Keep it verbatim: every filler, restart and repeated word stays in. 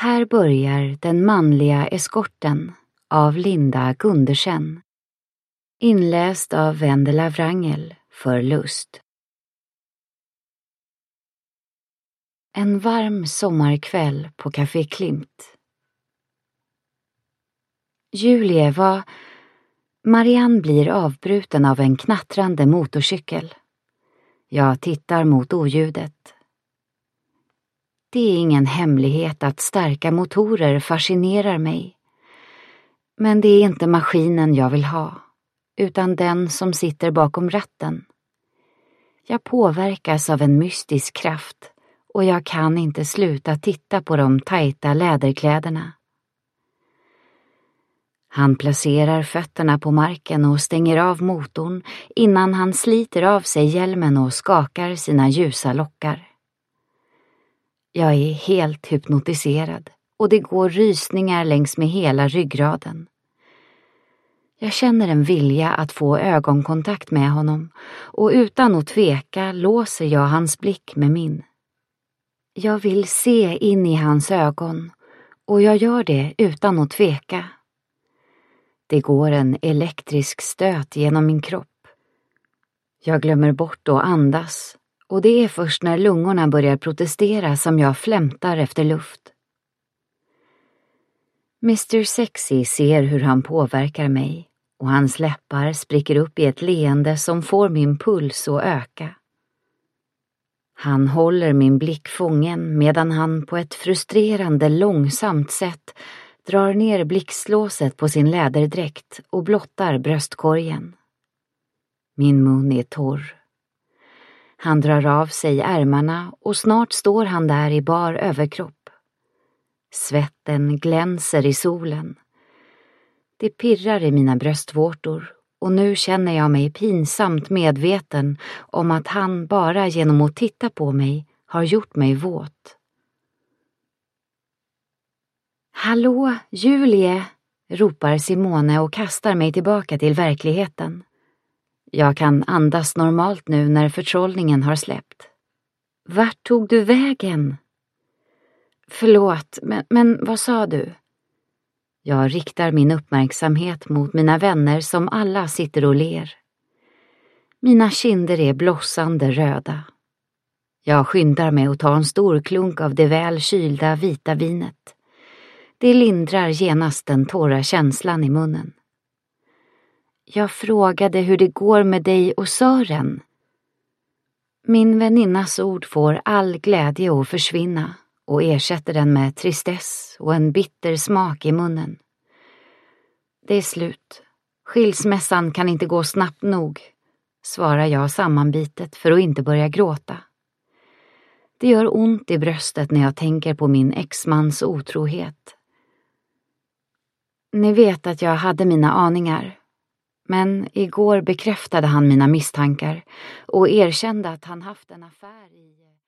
Här börjar Den manliga eskorten av Linda Gundersen. Inläst av Vendela Wrangel för Lust. En varm sommarkväll på Café Klimt. Julie var... Marianne blir avbruten av en knattrande motorcykel. Jag tittar mot oljudet. Det är ingen hemlighet att starka motorer fascinerar mig. Men det är inte maskinen jag vill ha, utan den som sitter bakom ratten. Jag påverkas av en mystisk kraft och jag kan inte sluta titta på de tajta läderkläderna. Han placerar fötterna på marken och stänger av motorn innan han sliter av sig hjälmen och skakar sina ljusa lockar. Jag är helt hypnotiserad och det går rysningar längs med hela ryggraden. Jag känner en vilja att få ögonkontakt med honom och utan att tveka låser jag hans blick med min. Jag vill se in i hans ögon och jag gör det utan att tveka. Det går en elektrisk stöt genom min kropp. Jag glömmer bort att andas och det är först när lungorna börjar protestera som jag flämtar efter luft. mister Sexy ser hur han påverkar mig och hans läppar spricker upp i ett leende som får min puls att öka. Han håller min blick fången medan han på ett frustrerande långsamt sätt drar ner blickslåset på sin läderdräkt och blottar bröstkorgen. Min mun är torr. Han drar av sig ärmarna och snart står han där i bar överkropp. Svetten glänser i solen. Det pirrar i mina bröstvårtor och nu känner jag mig pinsamt medveten om att han bara genom att titta på mig har gjort mig våt. Hallå, Julie, ropar Simone och kastar mig tillbaka till verkligheten. Jag kan andas normalt nu när förtrollningen har släppt. Vart tog du vägen? Förlåt, men, men vad sa du? Jag riktar min uppmärksamhet mot mina vänner som alla sitter och ler. Mina kinder är blossande röda. Jag skyndar mig att ta en stor klunk av det väl kylda vita vinet. Det lindrar genast den torra känslan i munnen. Jag frågade hur det går med dig och Sören. Min väninnas ord får all glädje att försvinna och ersätter den med tristess och en bitter smak i munnen. Det är slut. Skilsmässan kan inte gå snabbt nog, svarar jag sammanbitet för att inte börja gråta. Det gör ont i bröstet när jag tänker på min exmans otrohet. Ni vet att jag hade mina aningar, men igår bekräftade han mina misstankar och erkände att han haft en affär i...